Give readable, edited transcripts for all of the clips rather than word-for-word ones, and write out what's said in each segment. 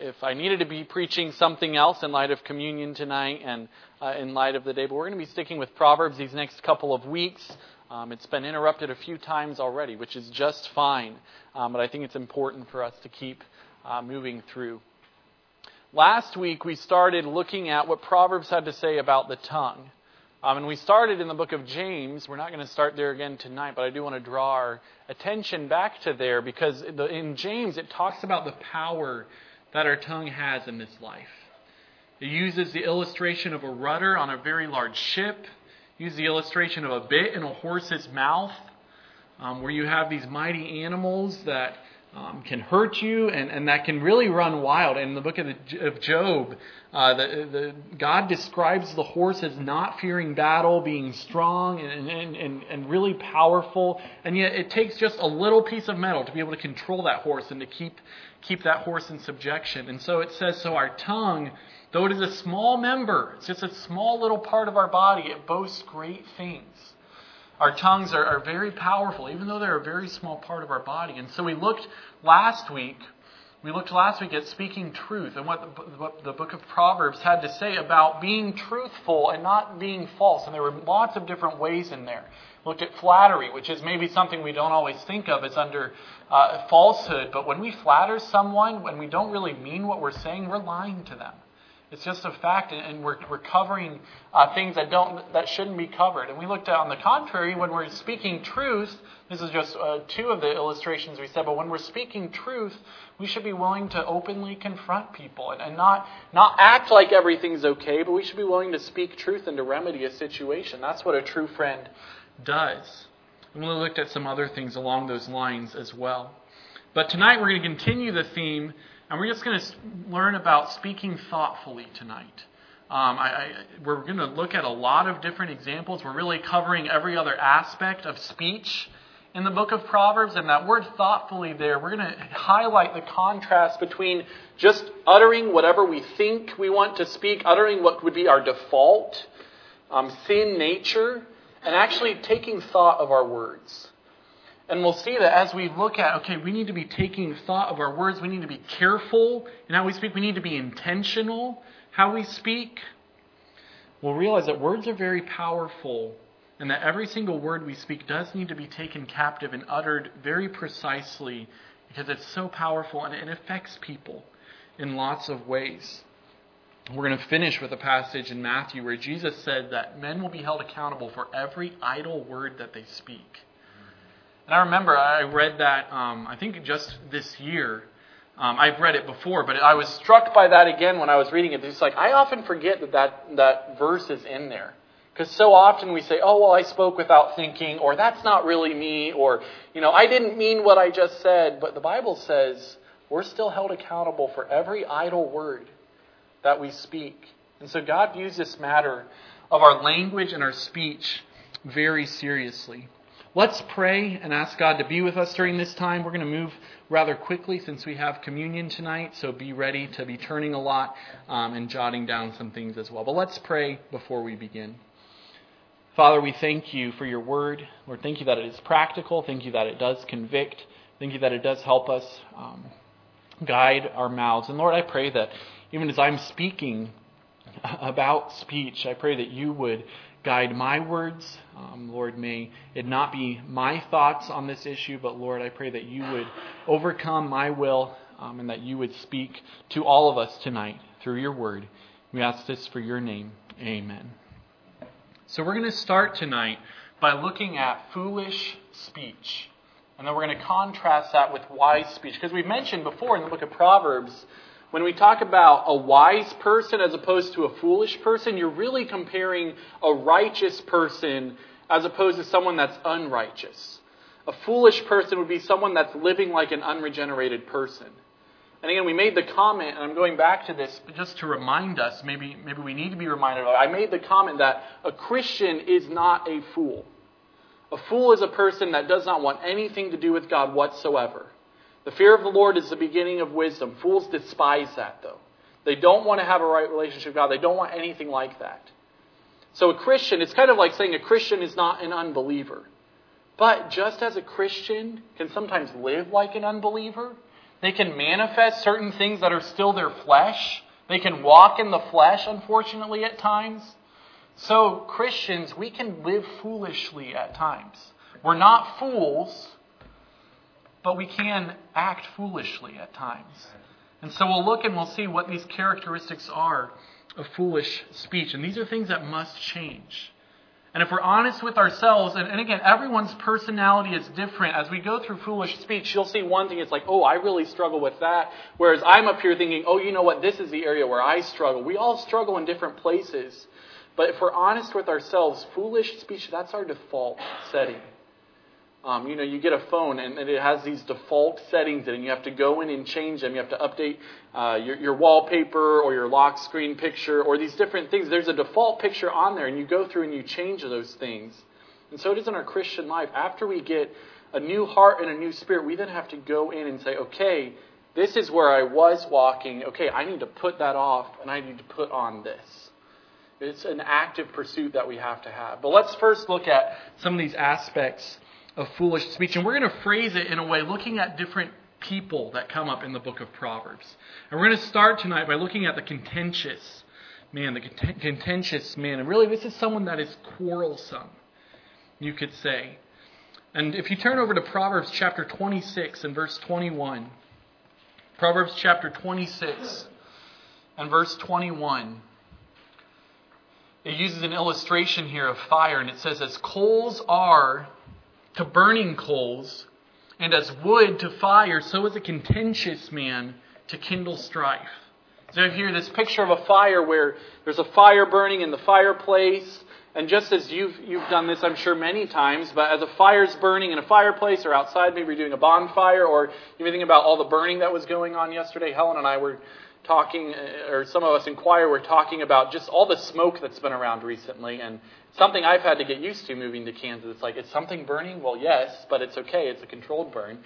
if I needed to be preaching something else in light of communion tonight and in light of the day. But we're going to be sticking with Proverbs these next couple of weeks. It's been interrupted a few times already, which is just fine. But I think it's important for us to keep moving through. Last week we started looking at what Proverbs had to say about the tongue. And we started in the book of James. We're not going to start there again tonight, but I do want to draw our attention back to there because in James it talks about the power that our tongue has in this life. It uses the illustration of a rudder on a very large ship. It uses the illustration of a bit in a horse's mouth, where you have these mighty animals that can hurt you and that can really run wild. In the book of Job, God describes the horse as not fearing battle, being strong and really powerful. And yet it takes just a little piece of metal to be able to control that horse and to keep that horse in subjection. And so it says, so our tongue, though it is a small member, it's just a small little part of our body, it boasts great things. Our tongues are very powerful, even though they're a very small part of our body. And so we looked last week at speaking truth and what the book of Proverbs had to say about being truthful and not being false. And there were lots of different ways in there. We looked at flattery, which is maybe something we don't always think of as under falsehood. But when we flatter someone, when we don't really mean what we're saying, we're lying to them. It's just a fact, and we're covering things that shouldn't be covered. And we looked at, on the contrary, when we're speaking truth, this is just two of the illustrations we said, but when we're speaking truth, we should be willing to openly confront people and not act like everything's okay, but we should be willing to speak truth and to remedy a situation. That's what a true friend does. And we looked at some other things along those lines as well. But tonight we're going to continue the theme. And we're just going to learn about speaking thoughtfully tonight. We're going to look at a lot of different examples. We're really covering every other aspect of speech in the book of Proverbs. And that word thoughtfully there, we're going to highlight the contrast between just uttering whatever we think we want to speak, uttering what would be our default, sin nature, and actually taking thought of our words. And we'll see that as we look at, okay, we need to be taking thought of our words. We need to be careful in how we speak. We need to be intentional how we speak. We'll realize that words are very powerful and that every single word we speak does need to be taken captive and uttered very precisely because it's so powerful and it affects people in lots of ways. We're going to finish with a passage in Matthew where Jesus said that men will be held accountable for every idle word that they speak. And I remember I read that, I think just this year. I've read it before, but I was struck by that again when I was reading it. It's like, I often forget that verse is in there. Because so often we say, oh, well, I spoke without thinking, or that's not really me, or, I didn't mean what I just said. But the Bible says we're still held accountable for every idle word that we speak. And so God views this matter of our language and our speech very seriously. Let's pray and ask God to be with us during this time. We're going to move rather quickly since we have communion tonight, so be ready to be turning a lot and jotting down some things as well. But let's pray before we begin. Father, we thank you for your word. Lord, thank you that it is practical. Thank you that it does convict. Thank you that it does help us guide our mouths. And Lord, I pray that even as I'm speaking about speech, I pray that you would guide my words. Lord, may it not be my thoughts on this issue, but Lord, I pray that you would overcome my will and that you would speak to all of us tonight through your word. We ask this for your name. Amen. So we're going to start tonight by looking at foolish speech. And then we're going to contrast that with wise speech. Because we've mentioned before in the book of Proverbs, when we talk about a wise person as opposed to a foolish person, you're really comparing a righteous person as opposed to someone that's unrighteous. A foolish person would be someone that's living like an unregenerated person. And again, we made the comment, and I'm going back to this just to remind us, maybe we need to be reminded of it. I made the comment that a Christian is not a fool. A fool is a person that does not want anything to do with God whatsoever. The fear of the Lord is the beginning of wisdom. Fools despise that, though. They don't want to have a right relationship with God. They don't want anything like that. So a Christian, it's kind of like saying a Christian is not an unbeliever. But just as a Christian can sometimes live like an unbeliever, They can manifest certain things that are still their flesh. They can walk in the flesh, unfortunately, at times. So, Christians, we can live foolishly at times. We're not fools, but we can act foolishly at times. And so we'll look and we'll see what these characteristics are of foolish speech. And these are things that must change. And if we're honest with ourselves, and again, everyone's personality is different. As we go through foolish speech, you'll see one thing, it's like, oh, I really struggle with that. Whereas I'm up here thinking, oh, you know what, this is the area where I struggle. We all struggle in different places. But if we're honest with ourselves, foolish speech, that's our default setting. You get a phone and it has these default settings in it, and you have to go in and change them. You have to update your wallpaper or your lock screen picture or these different things. There's a default picture on there, and you go through and you change those things. And so it is in our Christian life. After we get a new heart and a new spirit, we then have to go in and say, okay, this is where I was walking. Okay, I need to put that off, and I need to put on this. It's an active pursuit that we have to have. But let's first look at some of these aspects of foolish speech. And we're going to phrase it in a way looking at different people that come up in the book of Proverbs. And we're going to start tonight by looking at the contentious man, And really, this is someone that is quarrelsome, you could say. And if you turn over to Proverbs chapter 26 and verse 21, Proverbs chapter 26 and verse 21, it uses an illustration here of fire, and it says, as coals are to burning coals, and as wood to fire, so is a contentious man to kindle strife. So here, this picture of a fire where there's a fire burning in the fireplace, and just as you've done this, I'm sure, many times, but as a fire's burning in a fireplace or outside, maybe you're doing a bonfire, or you think about all the burning that was going on yesterday. Helen and I were talking, or some of us in choir were talking about just all the smoke that's been around recently, and something I've had to get used to moving to Kansas. It's like, is something burning? Well, yes, but it's okay. It's a controlled burn.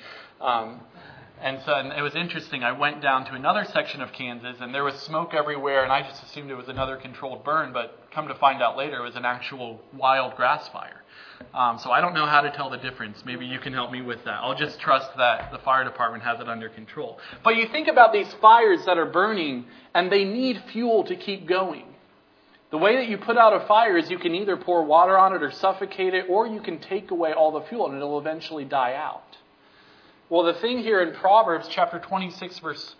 And it was interesting. I went down to another section of Kansas, and there was smoke everywhere, and I just assumed it was another controlled burn, but come to find out later, it was an actual wild grass fire. So I don't know how to tell the difference. Maybe you can help me with that. I'll just trust that the fire department has it under control. But you think about these fires that are burning, and they need fuel to keep going. The way that you put out a fire is you can either pour water on it or suffocate it, or you can take away all the fuel and it'll eventually die out. Well, the thing here in Proverbs chapter 26 verse,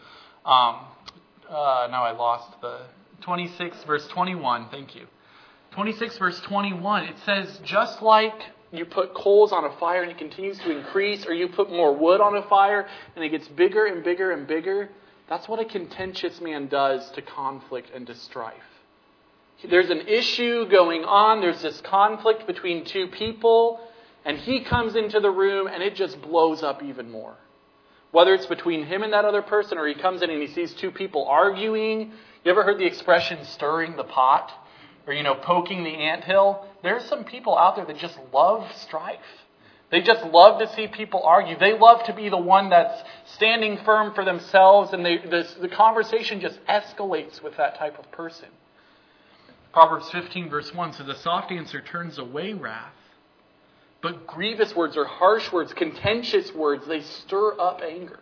26 verse 21, thank you. 26 verse 21, it says, just like you put coals on a fire and it continues to increase, or you put more wood on a fire and it gets bigger and bigger and bigger, that's what a contentious man does to conflict and to strife. There's an issue going on. There's this conflict between two people. And he comes into the room and it just blows up even more. Whether it's between him and that other person, or he comes in and he sees two people arguing. You ever heard the expression stirring the pot? Or, poking the anthill? There's some people out there that just love strife. They just love to see people argue. They love to be the one that's standing firm for themselves. And the conversation just escalates with that type of person. Proverbs 15 verse 1 says, a soft answer turns away wrath, but grievous words or harsh words, contentious words, they stir up anger.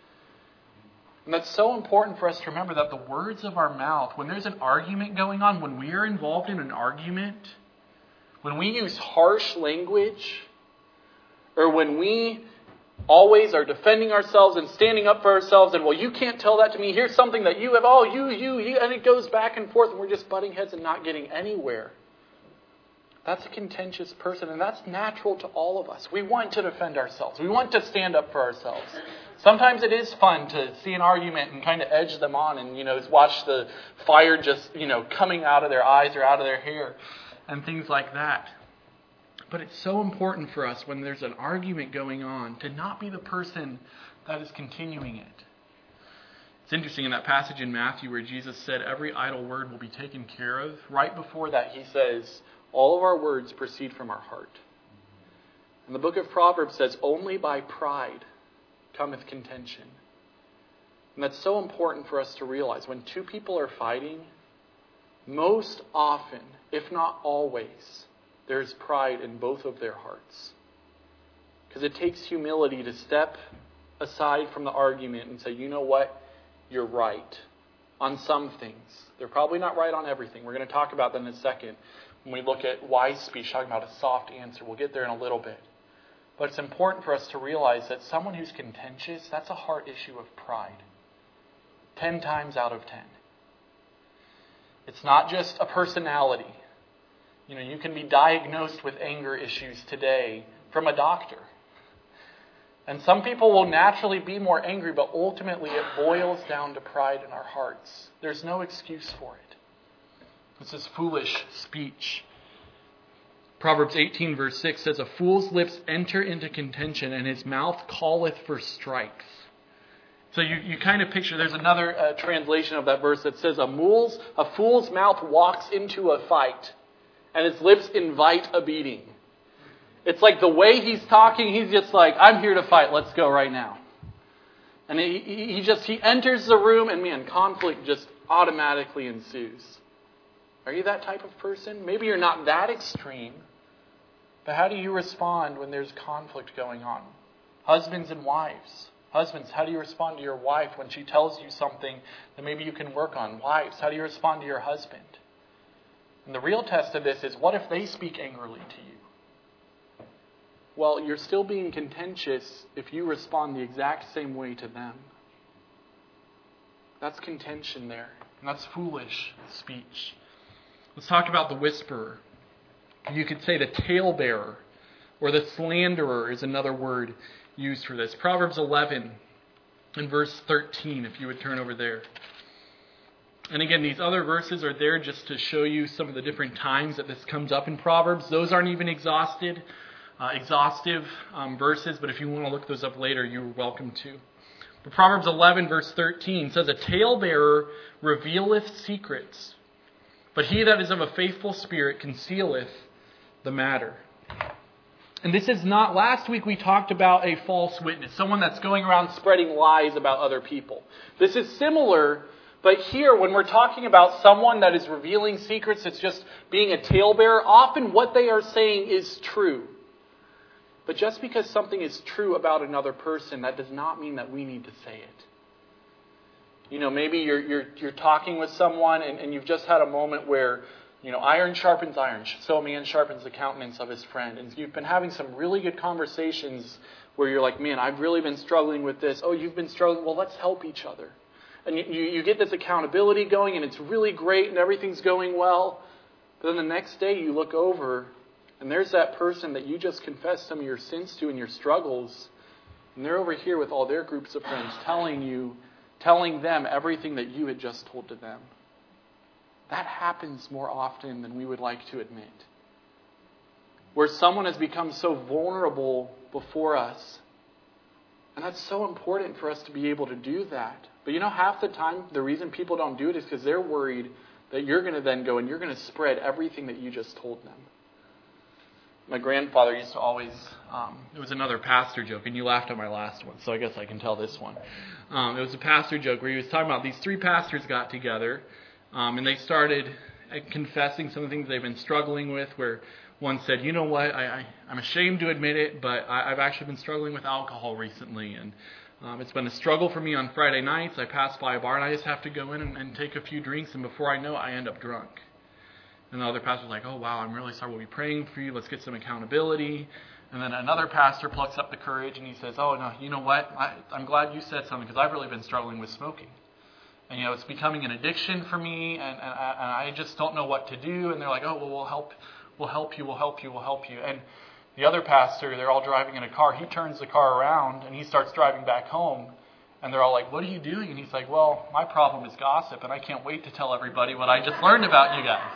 And that's so important for us to remember that the words of our mouth, when there's an argument going on, when we are involved in an argument, when we use harsh language, or when we always are defending ourselves and standing up for ourselves, and, well, you can't tell that to me. Here's something that you have. Oh, you, and it goes back and forth, and we're just butting heads and not getting anywhere. That's a contentious person, and that's natural to all of us. We want to defend ourselves. We want to stand up for ourselves. Sometimes it is fun to see an argument and kind of edge them on and, watch the fire just, coming out of their eyes or out of their hair and things like that. But it's so important for us when there's an argument going on to not be the person that is continuing it. It's interesting in that passage in Matthew where Jesus said every idle word will be taken care of. Right before that he says all of our words proceed from our heart. And the book of Proverbs says only by pride cometh contention. And that's so important for us to realize. When two people are fighting, most often, if not always, there's pride in both of their hearts. Because it takes humility to step aside from the argument and say, you know what? You're right on some things. They're probably not right on everything. We're going to talk about that in a second. When we look at wise speech, talking about a soft answer, we'll get there in a little bit. But it's important for us to realize that someone who's contentious, that's a heart issue of pride. 10 times out of 10. It's not just a personality. You can be diagnosed with anger issues today from a doctor. And some people will naturally be more angry, but ultimately it boils down to pride in our hearts. There's no excuse for it. This is foolish speech. Proverbs 18 verse 6 says, "A fool's lips enter into contention, and his mouth calleth for strikes." So you kind of picture, there's another translation of that verse that says, a fool's mouth walks into a fight, and his lips invite a beating. It's like the way he's talking, he's just like, I'm here to fight, let's go right now. And he enters the room, and man, conflict just automatically ensues. Are you that type of person? Maybe you're not that extreme, but how do you respond when there's conflict going on? Husbands and wives. Husbands, how do you respond to your wife when she tells you something that maybe you can work on? Wives, how do you respond to your husband? And the real test of this is, what if they speak angrily to you? Well, you're still being contentious if you respond the exact same way to them. That's contention there. And that's foolish speech. Let's talk about the whisperer. You could say the talebearer, or the slanderer is another word used for this. Proverbs 11 and verse 13, if you would turn over there. And again, these other verses are there just to show you some of the different times that this comes up in Proverbs. Those aren't even exhaustive verses, but if you want to look those up later, you're welcome to. But Proverbs 11 verse 13 says, "A talebearer revealeth secrets, but he that is of a faithful spirit concealeth the matter." And this is not, last week we talked about a false witness, someone that's going around spreading lies about other people. This is similar, but here when we're talking about someone that is revealing secrets, it's just being a talebearer, often what they are saying is true. But just because something is true about another person, that does not mean that we need to say it. Maybe you're talking with someone and you've just had a moment where, iron sharpens iron, so a man sharpens the countenance of his friend. And you've been having some really good conversations where you're like, man, I've really been struggling with this. Oh, you've been struggling? Well, let's help each other. And you get this accountability going, and it's really great, and everything's going well. But then the next day you look over, and there's that person that you just confessed some of your sins to and your struggles, and they're over here with all their groups of friends telling them everything that you had just told to them. That happens more often than we would like to admit. Where someone has become so vulnerable before us. And that's so important for us to be able to do that. But half the time, the reason people don't do it is because they're worried that you're going to then go and you're going to spread everything that you just told them. My grandfather used to always, it was another pastor joke, and you laughed at my last one, so I guess I can tell this one. It was a pastor joke where he was talking about these 3 pastors got together, and they started confessing some of the things they've been struggling with, where one said, you know what, I'm ashamed to admit it, but I've actually been struggling with alcohol recently, and it's been a struggle for me on Friday nights. I pass by a bar, and I just have to go in and take a few drinks, and before I know it, I end up drunk. And the other pastor was like, oh, wow, I'm really sorry. We'll be praying for you. Let's get some accountability. And then another pastor plucks up the courage and he says, oh, no, you know what? I'm glad you said something because I've really been struggling with smoking. And, it's becoming an addiction for me and I just don't know what to do. And they're like, oh, well, we'll help you. And the other pastor, they're all driving in a car. He turns the car around and he starts driving back home. And they're all like, what are you doing? And he's like, well, my problem is gossip and I can't wait to tell everybody what I just learned about you guys.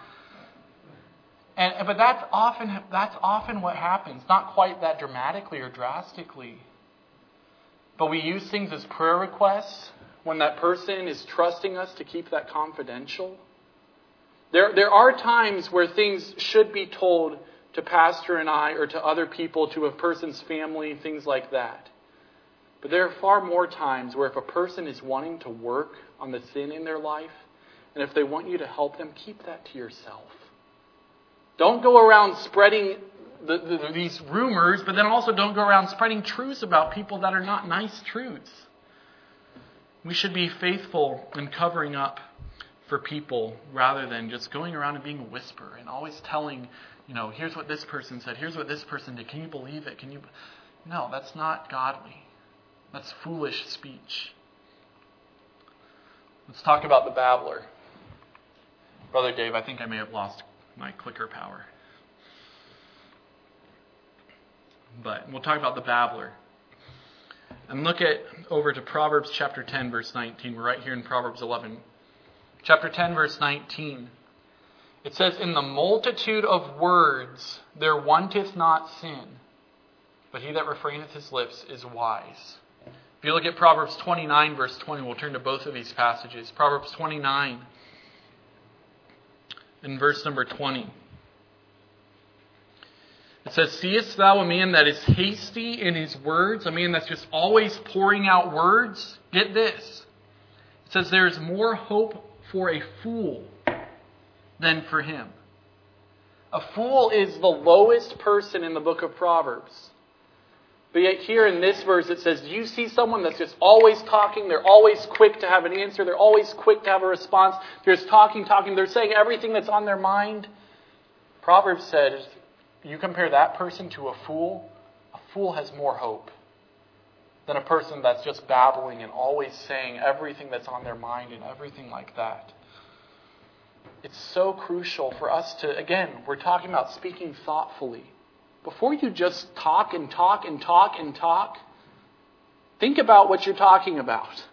But that's often what happens. Not quite that dramatically or drastically. But we use things as prayer requests when that person is trusting us to keep that confidential. There are times where things should be told to Pastor and I or to other people, to a person's family, things like that. But there are far more times where if a person is wanting to work on the sin in their life, and if they want you to help them, keep that to yourself. Don't go around spreading these rumors, but then also don't go around spreading truths about people that are not nice truths. We should be faithful in covering up for people rather than just going around and being a whisperer and always telling, here's what this person said, here's what this person did. Can you believe it? No, that's not godly. That's foolish speech. Let's talk about the babbler. Brother Dave, I think I may have lost my clicker power. But we'll talk about the babbler. And look over to Proverbs chapter 10, verse 19. We're right here in Proverbs 11. Chapter 10, verse 19. It says, "In the multitude of words there wanteth not sin, but he that refraineth his lips is wise." If you look at Proverbs 29, verse 20, we'll turn to both of these passages. Proverbs 29, in verse number 20. It says, "Seest thou a man that is hasty in his words?" A man that's just always pouring out words? Get this. It says, "There is more hope for a fool than for him." A fool is the lowest person in the book of Proverbs. But yet here in this verse it says, you see someone that's just always talking. They're always quick to have an answer. They're always quick to have a response. They're just talking. They're saying everything that's on their mind. Proverbs says, you compare that person to a fool has more hope than a person that's just babbling and always saying everything that's on their mind and everything like that. It's so crucial for us to, again, we're talking about speaking thoughtfully. Before you just talk and talk and talk and talk, think about what you're talking about.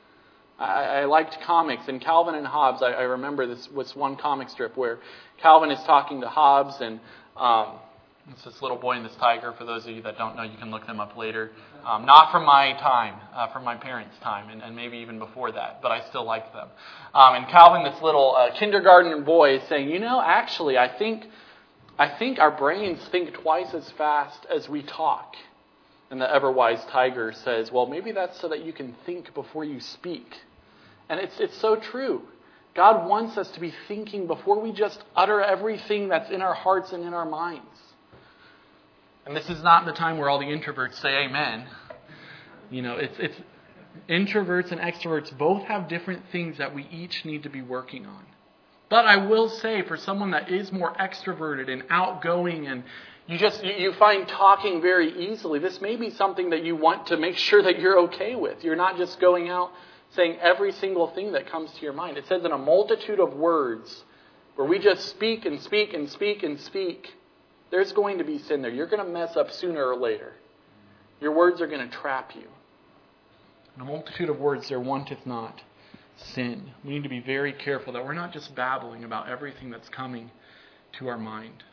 I liked comics, and Calvin and Hobbes, I remember this was one comic strip where Calvin is talking to Hobbes, and it's this little boy and this tiger. For those of you that don't know, you can look them up later. Not from my time, from my parents' time, and maybe even before that, but I still like them. And Calvin, this little kindergarten boy, is saying, actually, I think our brains think twice as fast as we talk. And the ever-wise tiger says, well, maybe that's so that you can think before you speak. And it's so true. God wants us to be thinking before we just utter everything that's in our hearts and in our minds. And this is not the time where all the introverts say amen. It's introverts and extroverts both have different things that we each need to be working on. But I will say, for someone that is more extroverted and outgoing, and you find talking very easily, this may be something that you want to make sure that you're okay with. You're not just going out saying every single thing that comes to your mind. It says in a multitude of words, where we just speak and speak and speak and speak, there's going to be sin there. You're going to mess up sooner or later. Your words are going to trap you. In a multitude of words there wanteth not sin. We need to be very careful that we're not just babbling about everything that's coming to our mind.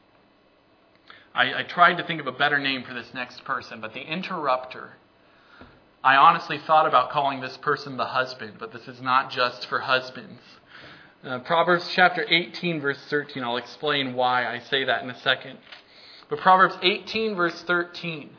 I tried to think of a better name for this next person, but the interrupter. I honestly thought about calling this person the husband, but this is not just for husbands. Proverbs chapter 18, verse 13. I'll explain why I say that in a second. But Proverbs 18, verse 13.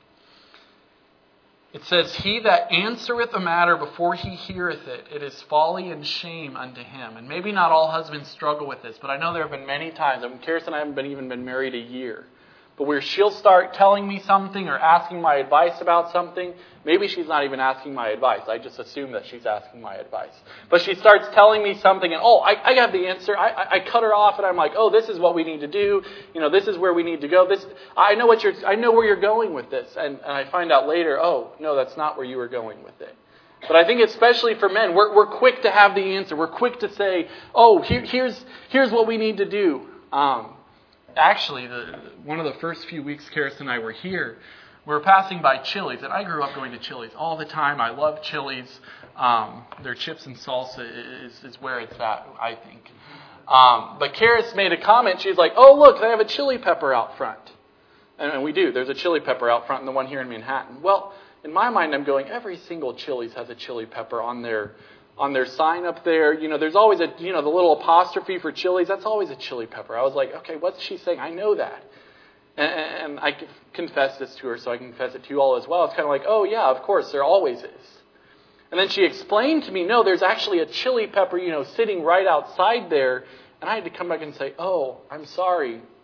It says, "He that answereth a matter before he heareth it, it is folly and shame unto him." And maybe not all husbands struggle with this, but I know there have been many times. Kirsten and I haven't even been married a year. But where she'll start telling me something or asking my advice about something. Maybe she's not even asking my advice. I just assume that she's asking my advice. But she starts telling me something and, I have the answer. I cut her off and I'm like, this is what we need to do. This is where we need to go. I know where you're going with this. And I find out later, no, that's not where you were going with it. But I think especially for men, we're quick to have the answer. We're quick to say, here's what we need to do. Actually, one of the first few weeks Karis and I were here, we were passing by Chili's, and I grew up going to Chili's all the time. I love Chili's. Their chips and salsa is where it's at, I think. But Karis made a comment. She's like, look, they have a chili pepper out front. And we do. There's a chili pepper out front and the one here in Manhattan. Well, in my mind, I'm going, every single Chili's has a chili pepper on their sign up there. There's always the little apostrophe for Chili's. That's always a chili pepper. I was like, okay, what's she saying? I know that. And I confessed this to her, so I can confess it to you all as well. It's kind of like, yeah, of course, there always is. And then she explained to me, no, there's actually a chili pepper, sitting right outside there. And I had to come back and say, I'm sorry.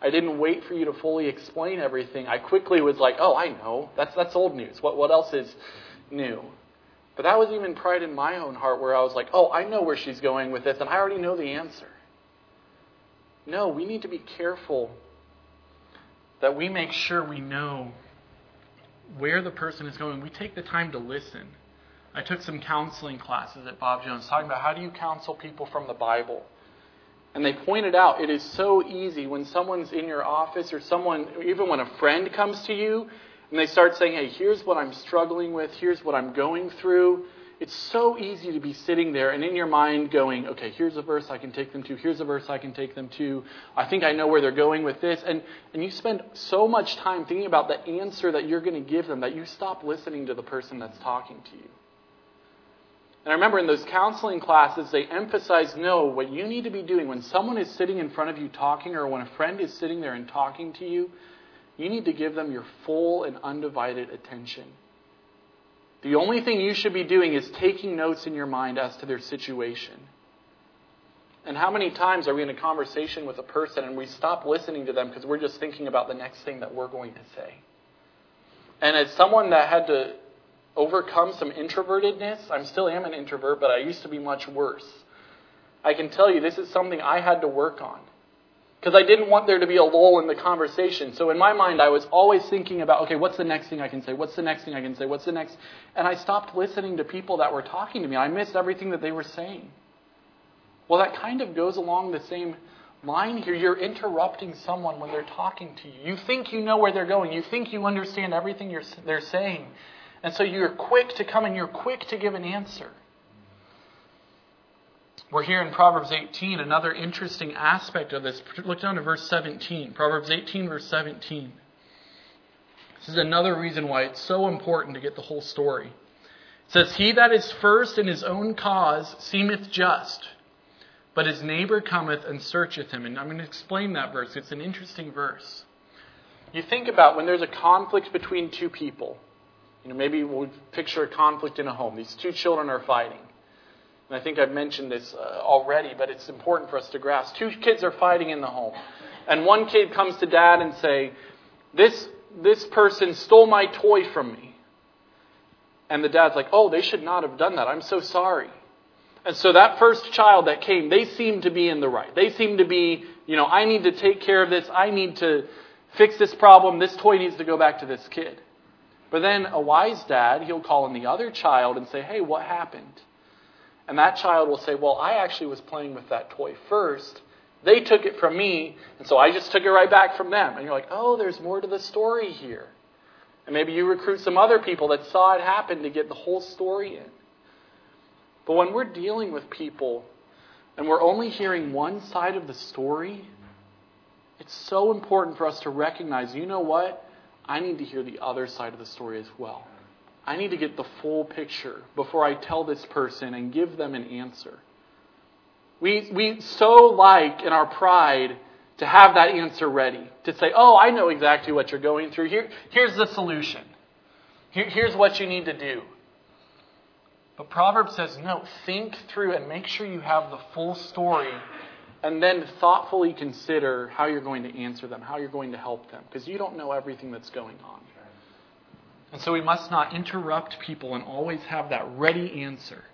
I didn't wait for you to fully explain everything. I quickly was like, oh, I know. That's old news. What else is new? But that was even pride in my own heart where I was like, oh, I know where she's going with this, and I already know the answer. No, we need to be careful that we make sure we know where the person is going. We take the time to listen. I took some counseling classes at Bob Jones talking about how do you counsel people from the Bible. And they pointed out it is so easy when someone's in your office or someone, even when a friend comes to you and they start saying, hey, here's what I'm struggling with, here's what I'm going through. It's so easy to be sitting there and in your mind going, okay, here's a verse I can take them to, here's a verse I can take them to. I think I know where they're going with this. And you spend so much time thinking about the answer that you're going to give them that you stop listening to the person that's talking to you. And I remember in those counseling classes, they emphasize, no, what you need to be doing when someone is sitting in front of you talking or when a friend is sitting there and talking to you, you need to give them your full and undivided attention. The only thing you should be doing is taking notes in your mind as to their situation. And how many times are we in a conversation with a person and we stop listening to them because we're just thinking about the next thing that we're going to say? And as someone that had to overcome some introvertedness, I still am an introvert, but I used to be much worse. I can tell you this is something I had to work on. Because I didn't want there to be a lull in the conversation. So in my mind, I was always thinking about, okay, what's the next thing I can say? What's the next thing I can say? What's the next? And I stopped listening to people that were talking to me. I missed everything that they were saying. Well, that kind of goes along the same line here. You're interrupting someone when they're talking to you. You think you know where they're going. You think you understand everything they're saying. And so you're quick to come and you're quick to give an answer. We're here in Proverbs 18, another interesting aspect of this. Look down to verse 17. Proverbs 18, verse 17. This is another reason why it's so important to get the whole story. It says, he that is first in his own cause seemeth just, but his neighbor cometh and searcheth him. And I'm going to explain that verse. It's an interesting verse. You think about when there's a conflict between two people. Maybe we'll picture a conflict in a home. These two children are fighting. And I think I've mentioned this already, but it's important for us to grasp. Two kids are fighting in the home. And one kid comes to dad and say, this person stole my toy from me. And the dad's like, oh, they should not have done that. I'm so sorry. And so that first child that came, they seem to be in the right. They seem to be, I need to take care of this. I need to fix this problem. This toy needs to go back to this kid. But then a wise dad, he'll call in the other child and say, hey, what happened? And that child will say, well, I actually was playing with that toy first. They took it from me, and so I just took it right back from them. And you're like, oh, there's more to the story here. And maybe you recruit some other people that saw it happen to get the whole story in. But when we're dealing with people and we're only hearing one side of the story, it's so important for us to recognize, you know what? I need to hear the other side of the story as well. I need to get the full picture before I tell this person and give them an answer. We so like in our pride to have that answer ready. To say, oh, I know exactly what you're going through. Here's the solution. Here's what you need to do. But Proverbs says, no, think through and make sure you have the full story and then thoughtfully consider how you're going to answer them, how you're going to help them, because you don't know everything that's going on. And so we must not interrupt people and always have that ready answer.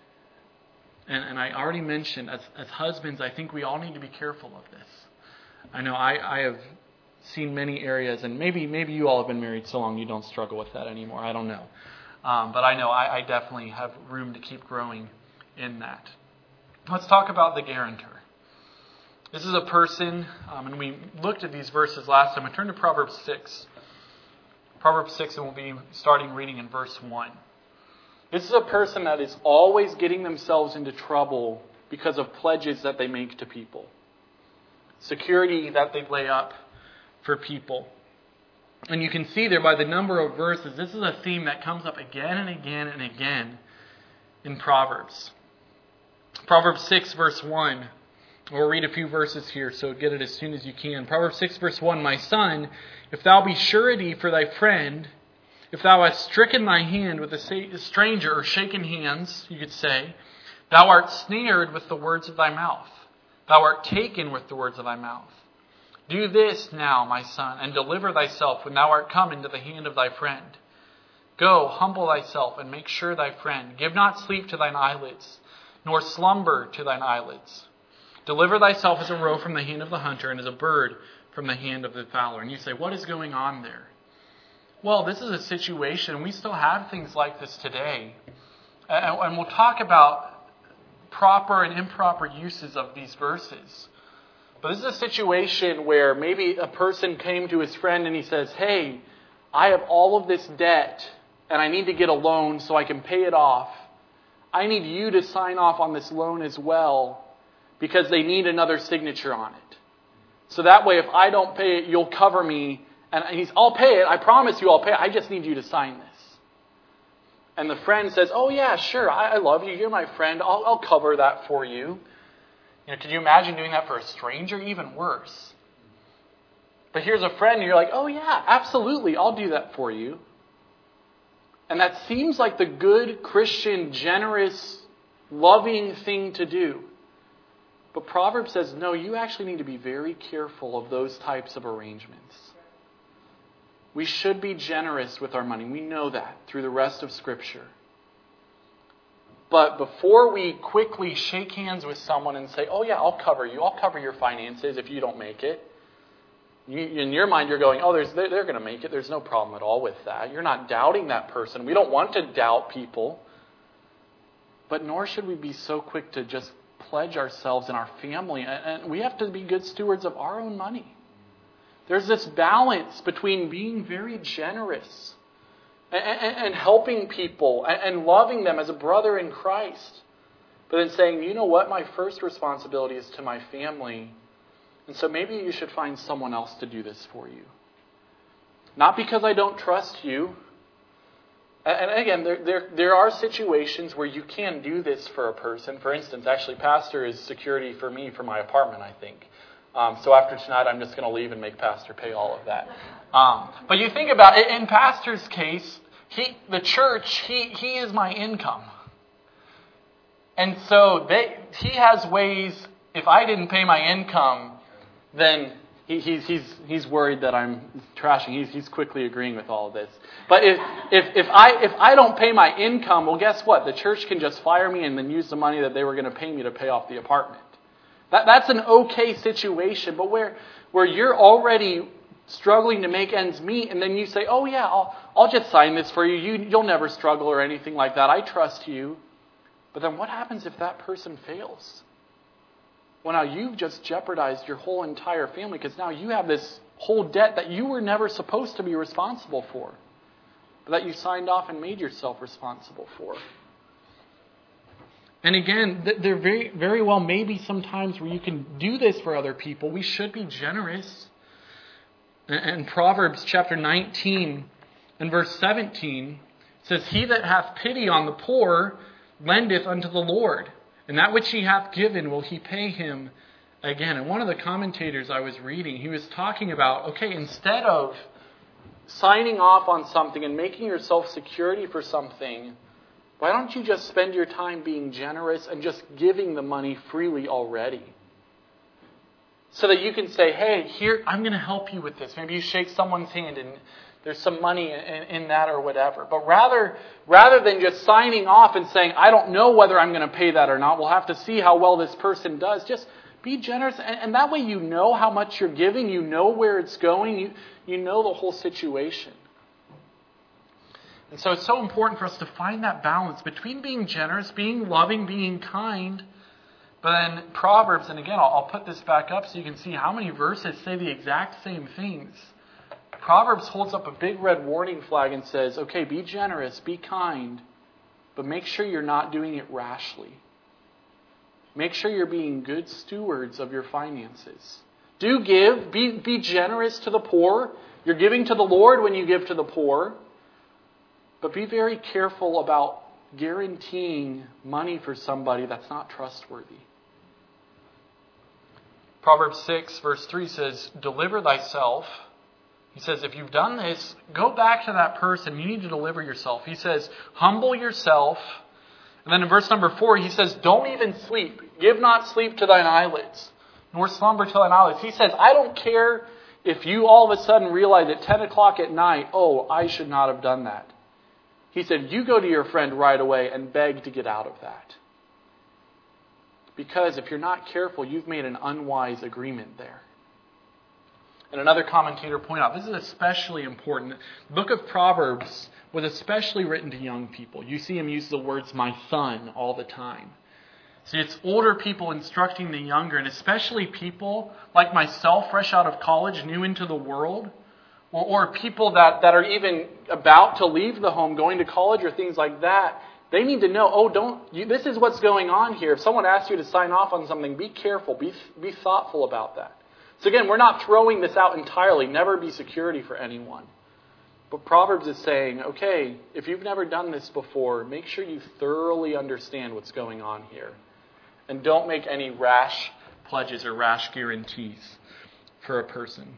And I already mentioned, as husbands, I think we all need to be careful of this. I know I have seen many areas, and maybe you all have been married so long you don't struggle with that anymore. I don't know. But I know I definitely have room to keep growing in that. Let's talk about the guarantor. This is a person, and we looked at these verses last time. I turned to Proverbs 6. Proverbs 6, and we'll be starting reading in verse 1. This is a person that is always getting themselves into trouble because of pledges that they make to people. Security that they lay up for people. And you can see there by the number of verses, this is a theme that comes up again and again and again in Proverbs. Proverbs 6, verse 1. We'll read a few verses here, so get it as soon as you can. Proverbs 6, verse 1. My son, if thou be surety for thy friend, if thou hast stricken thy hand with a stranger, or shaken hands, you could say, thou art snared with the words of thy mouth. Thou art taken with the words of thy mouth. Do this now, my son, and deliver thyself when thou art come into the hand of thy friend. Go, humble thyself, and make sure thy friend. Give not sleep to thine eyelids, nor slumber to thine eyelids. Deliver thyself as a roe from the hand of the hunter, and as a bird from the hand of the fowler. And you say, what is going on there? Well, this is a situation. We still have things like this today. And we'll talk about proper and improper uses of these verses. But this is a situation where maybe a person came to his friend and he says, hey, I have all of this debt and I need to get a loan so I can pay it off. I need you to sign off on this loan as well because they need another signature on it. So that way, if I don't pay it, you'll cover me. And I'll pay it. I promise you I'll pay it. I just need you to sign this. And the friend says, oh yeah, sure. I love you. You're my friend. I'll cover that for you. Could you imagine doing that for a stranger? Even worse. But here's a friend and you're like, oh yeah, absolutely. I'll do that for you. And that seems like the good, Christian, generous, loving thing to do. But Proverbs says, no, you actually need to be very careful of those types of arrangements. We should be generous with our money. We know that through the rest of Scripture. But before we quickly shake hands with someone and say, oh yeah, I'll cover you. I'll cover your finances if you don't make it. In your mind, you're going, oh, they're going to make it. There's no problem at all with that. You're not doubting that person. We don't want to doubt people. But nor should we be so quick to just pledge ourselves in our family. And we have to be good stewards of our own money. There's this balance between being very generous and helping people and loving them as a brother in Christ. But then saying, you know what, my first responsibility is to my family. And so maybe you should find someone else to do this for you. Not because I don't trust you. And again, there are situations where you can do this for a person. For instance, actually, Pastor is security for me for my apartment, I think. So after tonight, I'm just going to leave and make Pastor pay all of that. But you think about it, in Pastor's case, the church, he is my income. And so he has ways, if I didn't pay my income, then he's worried that I'm trashing. He's quickly agreeing with all of this. But if I don't pay my income, well, guess what? The church can just fire me and then use the money that they were going to pay me to pay off the apartment. That's an okay situation. But where you're already struggling to make ends meet, and then you say, oh yeah, I'll just sign this for you. You'll never struggle or anything like that. I trust you. But then what happens if that person fails? Well, now you've just jeopardized your whole entire family because now you have this whole debt that you were never supposed to be responsible for, but that you signed off and made yourself responsible for. And again, there very, very well may be some times where you can do this for other people. We should be generous. And Proverbs chapter 19 and verse 17 says, he that hath pity on the poor lendeth unto the Lord, and that which he hath given will he pay him again. And one of the commentators I was reading, he was talking about, okay, instead of signing off on something and making yourself security for something, why don't you just spend your time being generous and just giving the money freely already? So that you can say, hey, here, I'm going to help you with this. Maybe you shake someone's hand and there's some money in that or whatever. But rather than just signing off and saying, I don't know whether I'm going to pay that or not, we'll have to see how well this person does, just be generous. And that way you know how much you're giving, you know where it's going, you know the whole situation. And so it's so important for us to find that balance between being generous, being loving, being kind. But then Proverbs, and again, I'll put this back up so you can see how many verses say the exact same things. Proverbs holds up a big red warning flag and says, okay, be generous, be kind, but make sure you're not doing it rashly. Make sure you're being good stewards of your finances. Do give, be generous to the poor. You're giving to the Lord when you give to the poor. But be very careful about guaranteeing money for somebody that's not trustworthy. Proverbs 6 verse 3 says, deliver thyself. He says, if you've done this, go back to that person. You need to deliver yourself. He says, humble yourself. And then in verse number 4, he says, don't even sleep. Give not sleep to thine eyelids, nor slumber till thine eyelids. He says, I don't care if you all of a sudden realize at 10 o'clock at night, oh, I should not have done that. He said, you go to your friend right away and beg to get out of that. Because if you're not careful, you've made an unwise agreement there. And another commentator pointed out, this is especially important. The book of Proverbs was especially written to young people. You see him use the words, my son, all the time. See, it's older people instructing the younger, and especially people like myself, fresh out of college, new into the world, or people that are even about to leave the home, going to college or things like that. They need to know, this is what's going on here. If someone asks you to sign off on something, be careful, be thoughtful about that. So again, we're not throwing this out entirely. Never be security for anyone. But Proverbs is saying, okay, if you've never done this before, make sure you thoroughly understand what's going on here. And don't make any rash pledges or rash guarantees for a person.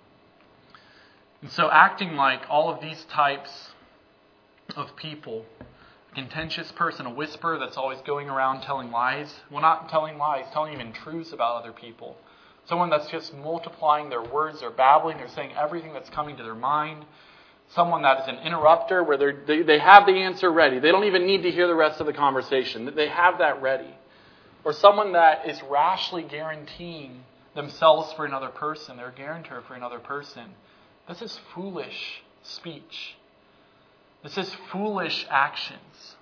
And so acting like all of these types of people, a contentious person, a whisperer that's always going around telling lies, well, not telling lies, telling even truths about other people. Someone that's just multiplying their words, they're babbling, they're saying everything that's coming to their mind. Someone that is an interrupter where they have the answer ready. They don't even need to hear the rest of the conversation. They have that ready. Or someone that is rashly guaranteeing themselves for another person. They're a guarantor for another person. This is foolish speech. This is foolish actions.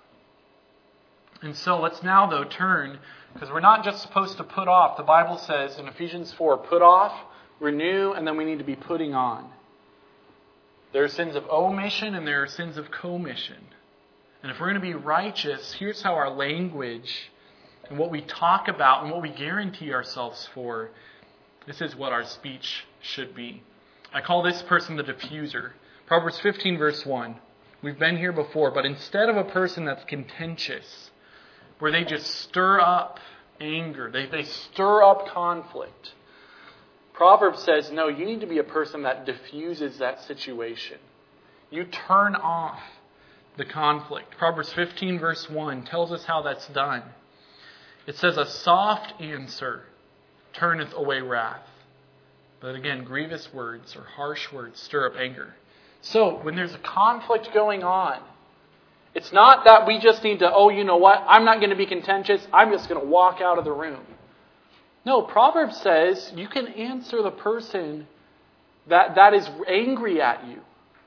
And so let's now, though, turn, because we're not just supposed to put off. The Bible says in Ephesians 4, put off, renew, and then we need to be putting on. There are sins of omission and there are sins of commission. And if we're going to be righteous, here's how our language and what we talk about and what we guarantee ourselves for, this is what our speech should be. I call this person the diffuser. Proverbs 15 verse 1. We've been here before, but instead of a person that's contentious, where they just stir up anger, they stir up conflict, Proverbs says, no, you need to be a person that diffuses that situation. You turn off the conflict. Proverbs 15 verse 1 tells us how that's done. It says, a soft answer turneth away wrath. But again, grievous words or harsh words stir up anger. So, when there's a conflict going on, it's not that we just need to, you know what, I'm not going to be contentious, I'm just going to walk out of the room. No, Proverbs says you can answer the person that is angry at you.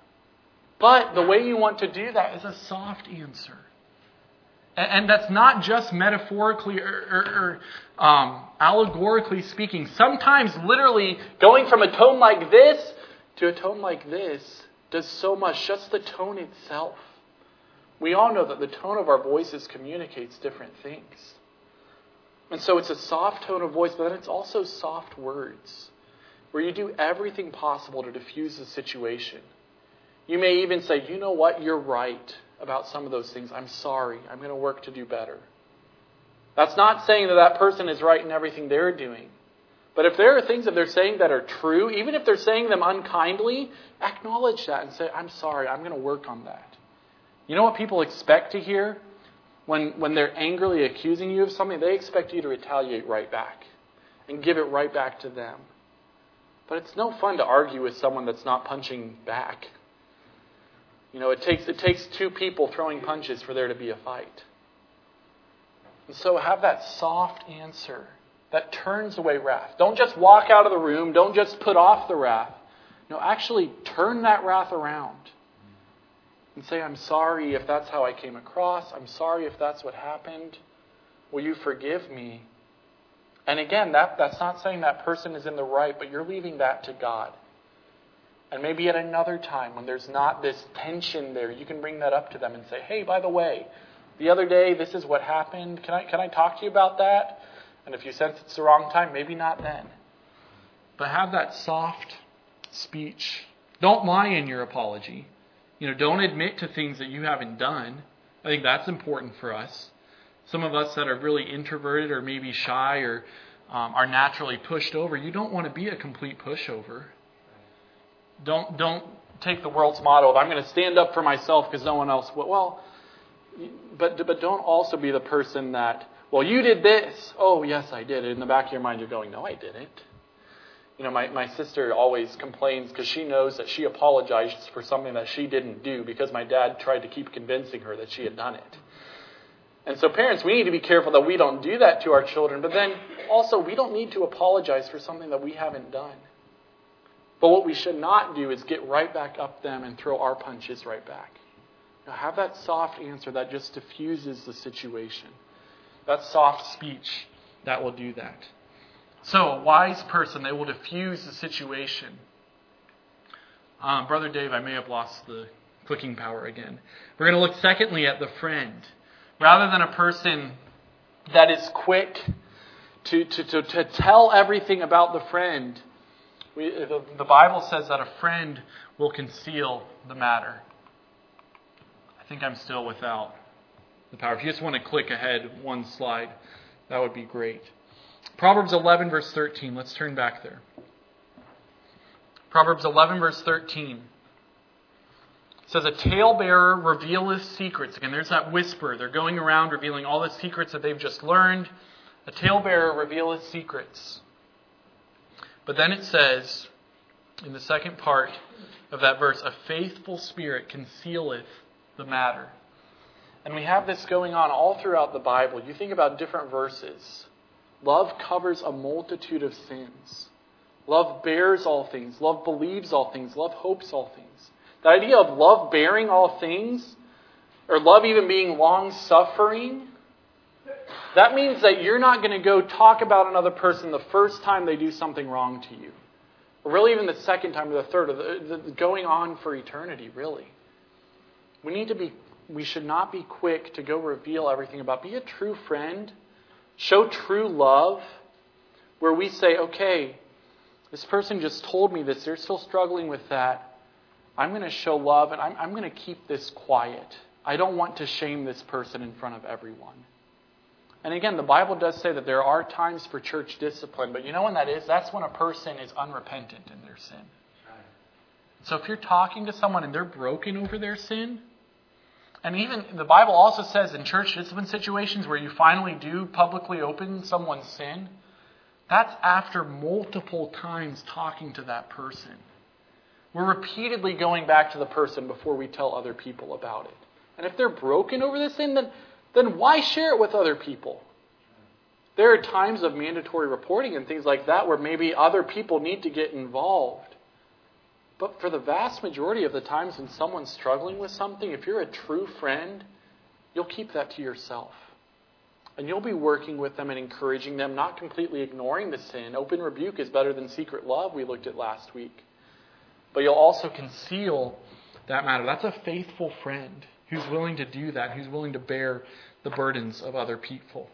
But the way you want to do that is a soft answer. And that's not just metaphorically or allegorically speaking. Sometimes literally going from a tone like this to a tone like this does so much. Just the tone itself. We all know that the tone of our voices communicates different things. And so it's a soft tone of voice, but then it's also soft words, where you do everything possible to diffuse the situation. You may even say, you know what, you're right about some of those things. I'm sorry. I'm going to work to do better. That's not saying that person is right in everything they're doing. But if there are things that they're saying that are true, even if they're saying them unkindly, acknowledge that and say, I'm sorry, I'm going to work on that. You know what people expect to hear? When they're angrily accusing you of something, they expect you to retaliate right back and give it right back to them. But it's no fun to argue with someone that's not punching back. You know, it takes two people throwing punches for there to be a fight. And so have that soft answer that turns away wrath. Don't just walk out of the room. Don't just put off the wrath. No, actually turn that wrath around. And say, I'm sorry if that's how I came across. I'm sorry if that's what happened. Will you forgive me? And again, that's not saying that person is in the right, but you're leaving that to God. And maybe at another time when there's not this tension there, you can bring that up to them and say, hey, by the way, the other day this is what happened. Can I talk to you about that? And if you sense it's the wrong time, maybe not then. But have that soft speech. Don't lie in your apology. You know, don't admit to things that you haven't done. I think that's important for us. Some of us that are really introverted or maybe shy or are naturally pushed over, you don't want to be a complete pushover. Don't take the world's motto of I'm going to stand up for myself because no one else will. Well, but don't also be the person that, Well, you did this. Oh, yes, I did. In the back of your mind, you're going, no, I didn't. My sister always complains because she knows that she apologized for something that she didn't do because my dad tried to keep convincing her that she had done it. And so parents, we need to be careful that we don't do that to our children. But then also, we don't need to apologize for something that we haven't done. But what we should not do is get right back up them and throw our punches right back. Have that soft answer that just diffuses the situation. That soft speech that will do that. So, a wise person, they will diffuse the situation. Brother Dave, I may have lost the clicking power again. We're going to look secondly at the friend. Rather than a person that is quick to tell everything about the friend, the Bible says that a friend will conceal the matter. I think I'm still without the power. If you just want to click ahead one slide, that would be great. Proverbs 11, verse 13. Let's turn back there. Proverbs 11, verse 13. It says, a talebearer revealeth secrets. Again, there's that whisper. They're going around revealing all the secrets that they've just learned. A talebearer revealeth secrets. But then it says, in the second part of that verse, a faithful spirit concealeth the matter. And we have this going on all throughout the Bible. You think about different verses. Love covers a multitude of sins. Love bears all things. Love believes all things. Love hopes all things. The idea of love bearing all things, or love even being long-suffering, that means that you're not going to go talk about another person the first time they do something wrong to you. Or really even the second time or the third, or the going on for eternity, really. We should not be quick to go reveal everything about. Be a true friend. Show true love. Where we say, okay, this person just told me this. They're still struggling with that. I'm going to show love and I'm going to keep this quiet. I don't want to shame this person in front of everyone. And again, the Bible does say that there are times for church discipline. But you know when that is? That's when a person is unrepentant in their sin. So if you're talking to someone and they're broken over their sin, and even the Bible also says in church discipline situations where you finally do publicly open someone's sin, that's after multiple times talking to that person. We're repeatedly going back to the person before we tell other people about it. And if they're broken over this sin, then why share it with other people? There are times of mandatory reporting and things like that where maybe other people need to get involved. But for the vast majority of the times when someone's struggling with something, if you're a true friend, you'll keep that to yourself. And you'll be working with them and encouraging them, not completely ignoring the sin. Open rebuke is better than secret love, we looked at last week. But you'll also conceal that matter. That's a faithful friend who's willing to do that, who's willing to bear the burdens of other people.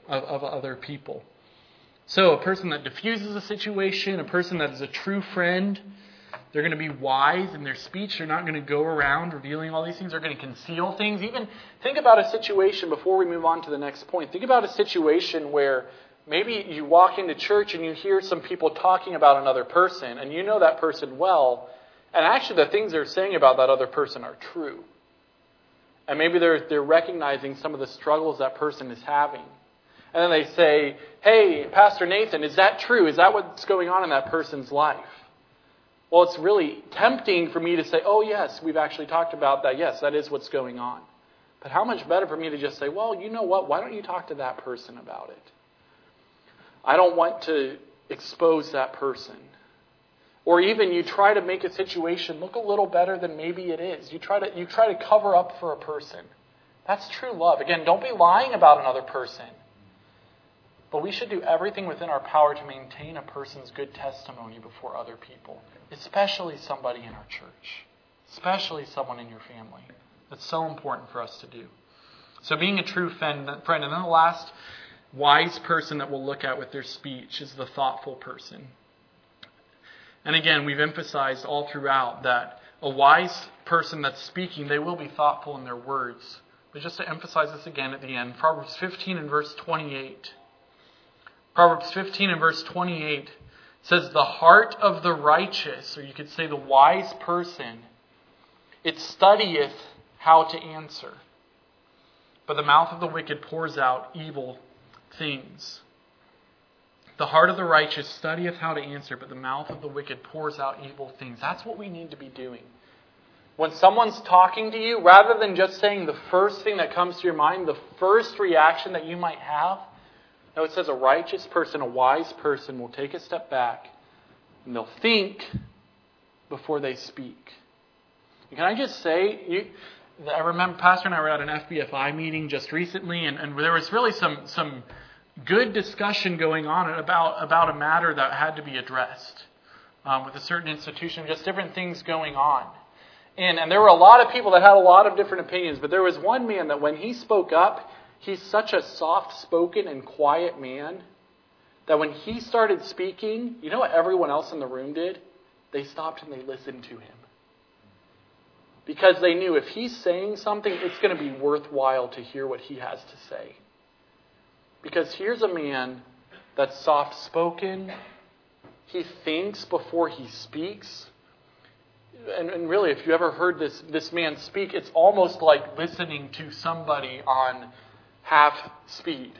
So a person that diffuses a situation, a person that is a true friend, they're going to be wise in their speech. They're not going to go around revealing all these things. They're going to conceal things. Even think about a situation before we move on to the next point. Think about a situation where maybe you walk into church and you hear some people talking about another person and you know that person well. And actually the things they're saying about that other person are true. And maybe they're recognizing some of the struggles that person is having. And then they say, hey, Pastor Nathan, is that true? Is that what's going on in that person's life? Well, it's really tempting for me to say, oh yes, we've actually talked about that. Yes, that is what's going on. But how much better for me to just say, well, you know what? Why don't you talk to that person about it? I don't want to expose that person. Or even you try to make a situation look a little better than maybe it is. You try to cover up for a person. That's true love. Again, don't be lying about another person. But we should do everything within our power to maintain a person's good testimony before other people, especially somebody in our church, especially someone in your family. That's so important for us to do. So being a true friend, and then the last wise person that we'll look at with their speech is the thoughtful person. And again, we've emphasized all throughout that a wise person that's speaking, they will be thoughtful in their words. But just to emphasize this again at the end, Proverbs 15 and verse 28. Proverbs 15 and verse 28 says, the heart of the righteous, or you could say the wise person, it studieth how to answer. But the mouth of the wicked pours out evil things. The heart of the righteous studieth how to answer, but the mouth of the wicked pours out evil things. That's what we need to be doing. When someone's talking to you, rather than just saying the first thing that comes to your mind, the first reaction that you might have, no, it says a righteous person, a wise person will take a step back and they'll think before they speak. And can I just say, I remember Pastor and I were at an FBFI meeting just recently, and there was really some good discussion going on about a matter that had to be addressed with a certain institution, just different things going on. And there were a lot of people that had a lot of different opinions, but there was one man that when he spoke up, he's such a soft-spoken and quiet man that when he started speaking, you know what everyone else in the room did? They stopped and they listened to him. Because they knew if he's saying something, it's going to be worthwhile to hear what he has to say. Because here's a man that's soft-spoken. He thinks before he speaks. And really, if you ever heard this man speak, it's almost like listening to somebody on half speed.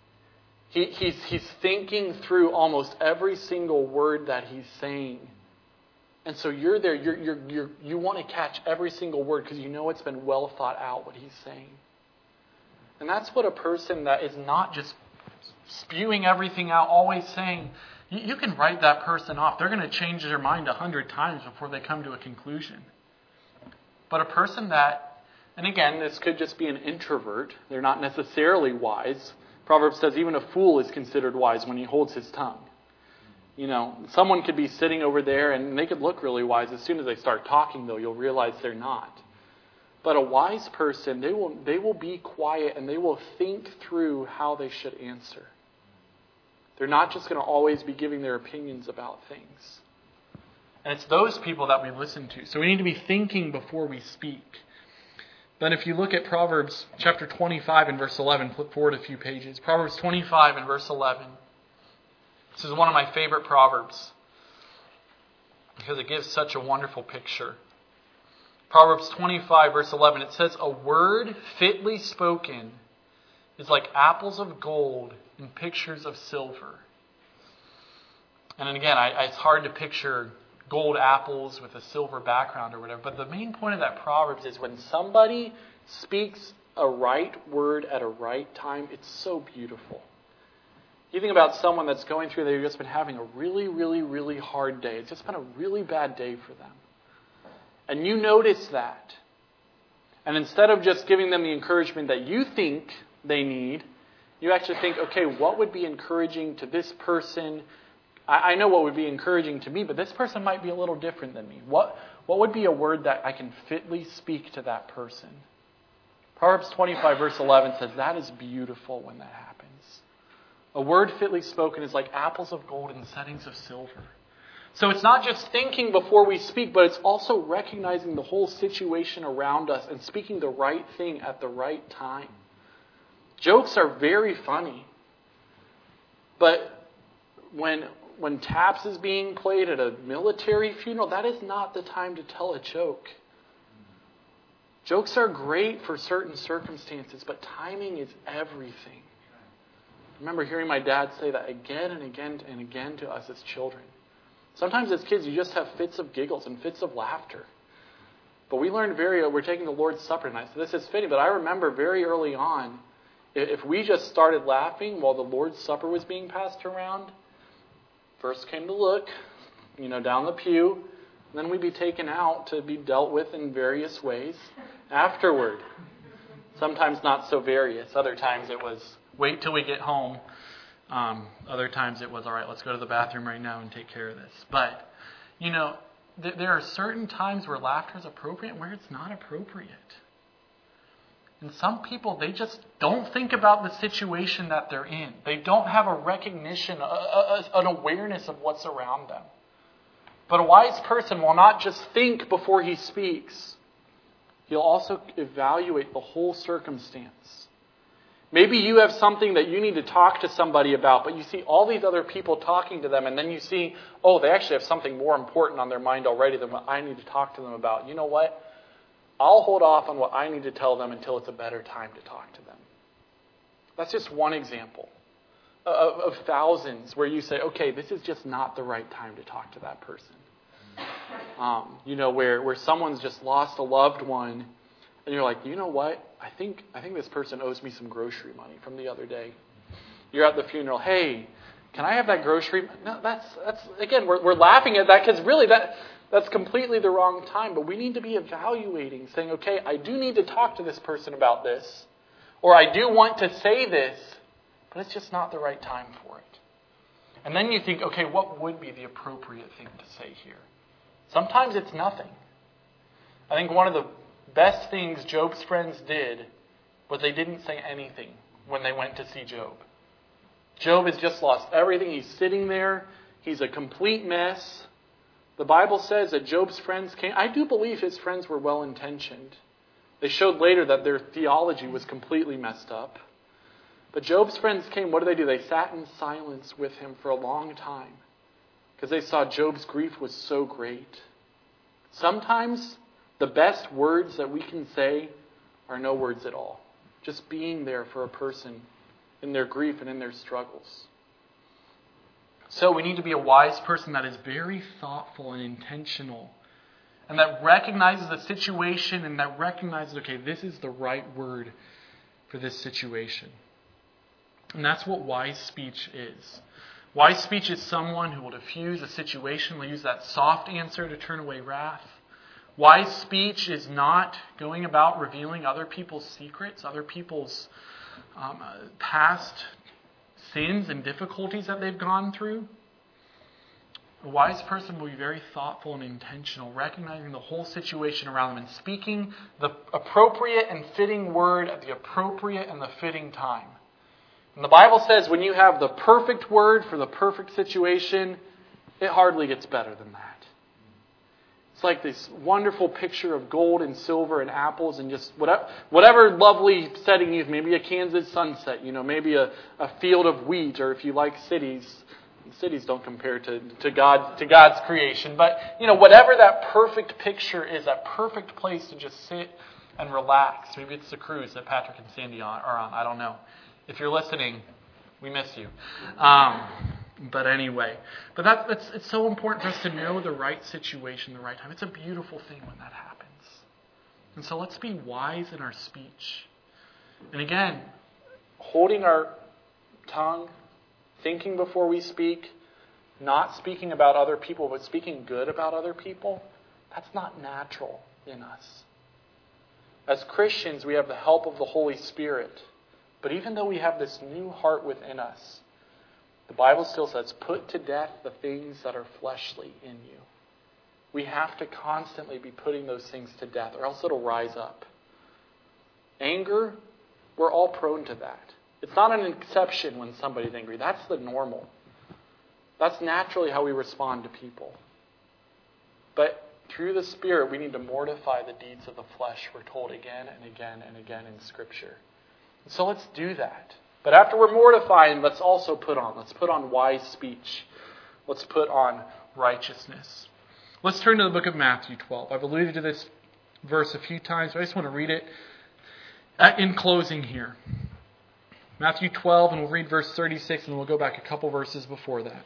He's thinking through almost every single word that he's saying. And so you're there, you want to catch every single word because you know it's been well thought out what he's saying. And that's what a person that is not just spewing everything out, always saying, you can write that person off. They're going to change their mind 100 times before they come to a conclusion. But a person that, and again, this could just be an introvert. They're not necessarily wise. Proverbs says even a fool is considered wise when he holds his tongue. You know, someone could be sitting over there and they could look really wise. As soon as they start talking, though, you'll realize they're not. But a wise person, they will be quiet and they will think through how they should answer. They're not just going to always be giving their opinions about things. And it's those people that we listen to. So we need to be thinking before we speak. Then if you look at Proverbs chapter 25 and verse 11, flip forward a few pages. Proverbs 25 and verse 11. This is one of my favorite Proverbs because it gives such a wonderful picture. Proverbs 25 verse 11, it says, "A word fitly spoken is like apples of gold in pictures of silver." And then again, it's hard to picture gold apples with a silver background or whatever. But the main point of that Proverbs is when somebody speaks a right word at a right time, it's so beautiful. You think about someone that's going through, they've just been having a really, really, really hard day. It's just been a really bad day for them. And you notice that. And instead of just giving them the encouragement that you think they need, you actually think, okay, what would be encouraging to this person? I know what would be encouraging to me, but this person might be a little different than me. What would be a word that I can fitly speak to that person? Proverbs 25 verse 11 says that is beautiful when that happens. A word fitly spoken is like apples of gold in settings of silver. So it's not just thinking before we speak, but it's also recognizing the whole situation around us and speaking the right thing at the right time. Jokes are very funny. But when taps is being played at a military funeral, that is not the time to tell a joke. Jokes are great for certain circumstances, but timing is everything. I remember hearing my dad say that again and again and again to us as children. Sometimes as kids, you just have fits of giggles and fits of laughter. But we learned we're taking the Lord's Supper tonight, so this is fitting. But I remember very early on, if we just started laughing while the Lord's Supper was being passed around, first came to look, down the pew, and then we'd be taken out to be dealt with in various ways afterward. Sometimes not so various. Other times it was, wait till we get home. Other times it was, all right, let's go to the bathroom right now and take care of this. But, there are certain times where laughter is appropriate and where it's not appropriate. And some people, they just don't think about the situation that they're in. They don't have a recognition, an awareness of what's around them. But a wise person will not just think before he speaks. He'll also evaluate the whole circumstance. Maybe you have something that you need to talk to somebody about, but you see all these other people talking to them, and then you see, they actually have something more important on their mind already than what I need to talk to them about. You know what? I'll hold off on what I need to tell them until it's a better time to talk to them. That's just one example. of thousands where you say, okay, this is just not the right time to talk to that person. Where someone's just lost a loved one, and you're like, you know what? I think this person owes me some grocery money from the other day. You're at the funeral. Hey, can I have that grocery? No, that's again, we're laughing at that because really that's completely the wrong time. But we need to be evaluating, saying, okay, I do need to talk to this person about this, or I do want to say this, but it's just not the right time for it. And then you think, okay, what would be the appropriate thing to say here? Sometimes it's nothing. I think one of the best things Job's friends did was they didn't say anything when they went to see Job. Job has just lost everything. He's sitting there. He's a complete mess. The Bible says that Job's friends came. I do believe his friends were well-intentioned. They showed later that their theology was completely messed up. But Job's friends came. What do? They sat in silence with him for a long time because they saw Job's grief was so great. Sometimes the best words that we can say are no words at all. Just being there for a person in their grief and in their struggles. So we need to be a wise person that is very thoughtful and intentional, and that recognizes the situation and that recognizes, okay, this is the right word for this situation. And that's what wise speech is. Wise speech is someone who will diffuse a situation, will use that soft answer to turn away wrath. Wise speech is not going about revealing other people's secrets, other people's past sins and difficulties that they've gone through. A wise person will be very thoughtful and intentional, recognizing the whole situation around them and speaking the appropriate and fitting word at the appropriate and the fitting time. And the Bible says when you have the perfect word for the perfect situation, it hardly gets better than that. It's like this wonderful picture of gold and silver and apples and just whatever lovely setting you've, maybe a Kansas sunset, maybe a field of wheat, or if you like cities don't compare to God's creation. But, whatever that perfect picture is, that perfect place to just sit and relax. Maybe it's the cruise that Patrick and Sandy are on. I don't know. If you're listening, we miss you. But anyway, it's so important for us to know the right situation, the right time. It's a beautiful thing when that happens. And so let's be wise in our speech. And again, holding our tongue, thinking before we speak, not speaking about other people, but speaking good about other people, that's not natural in us. As Christians, we have the help of the Holy Spirit. But even though we have this new heart within us, the Bible still says, put to death the things that are fleshly in you. We have to constantly be putting those things to death, or else it'll rise up. Anger, we're all prone to that. It's not an exception when somebody's angry. That's the normal. That's naturally how we respond to people. But through the Spirit, we need to mortify the deeds of the flesh, we're told again and again and again in Scripture. So let's do that. But after we're mortifying, let's put on wise speech. Let's put on righteousness. Let's turn to the book of Matthew 12. I've alluded to this verse a few times, but I just want to read it in closing here. Matthew 12, and we'll read verse 36, and we'll go back a couple verses before that.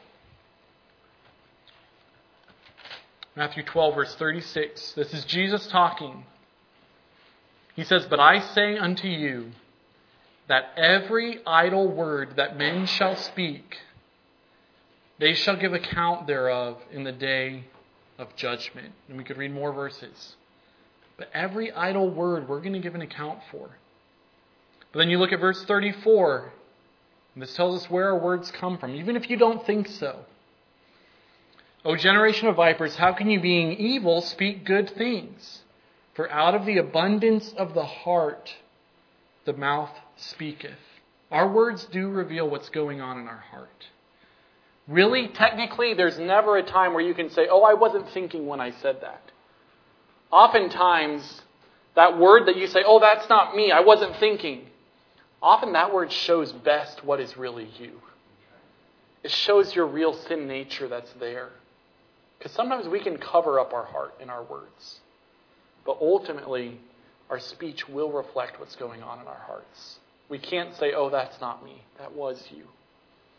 Matthew 12, verse 36. This is Jesus talking. He says, "But I say unto you, that every idle word that men shall speak, they shall give account thereof in the day of judgment." And we could read more verses. But every idle word we're going to give an account for. But then you look at verse 34, and this tells us where our words come from, even if you don't think so. "O generation of vipers, how can you, being evil, speak good things? For out of the abundance of the heart, the mouth speaketh." Our words do reveal what's going on in our heart. Really, technically, there's never a time where you can say, "Oh, I wasn't thinking when I said that." Oftentimes, that word that you say, "Oh, that's not me, I wasn't thinking," often that word shows best what is really you. It shows your real sin nature that's there. Because sometimes we can cover up our heart in our words. But ultimately, our speech will reflect what's going on in our hearts. We can't say, "Oh, that's not me. That was you."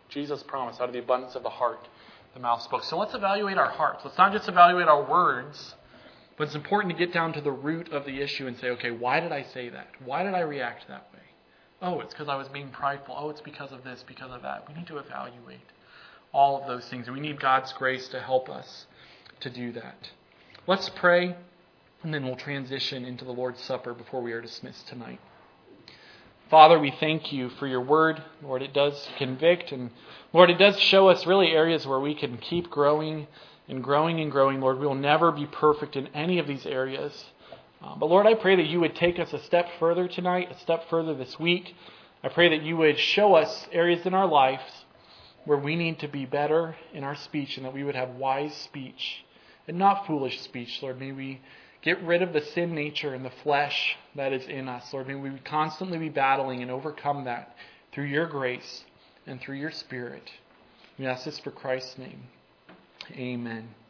Jesus promised, out of the abundance of the heart, the mouth spoke. So let's evaluate our hearts. Let's not just evaluate our words, but it's important to get down to the root of the issue and say, okay, why did I say that? Why did I react that way? Oh, it's because I was being prideful. Oh, it's because of this, because of that. We need to evaluate all of those things, and we need God's grace to help us to do that. Let's pray, and then we'll transition into the Lord's Supper before we are dismissed tonight. Father, we thank you for your word. Lord, it does convict, and Lord, it does show us really areas where we can keep growing and growing and growing. Lord, we will never be perfect in any of these areas. But Lord, I pray that you would take us a step further tonight, a step further this week. I pray that you would show us areas in our lives where we need to be better in our speech, and that we would have wise speech and not foolish speech. Lord, may we get rid of the sin nature and the flesh that is in us. Lord, may we constantly be battling and overcome that through your grace and through your Spirit. We ask this for Christ's name. Amen.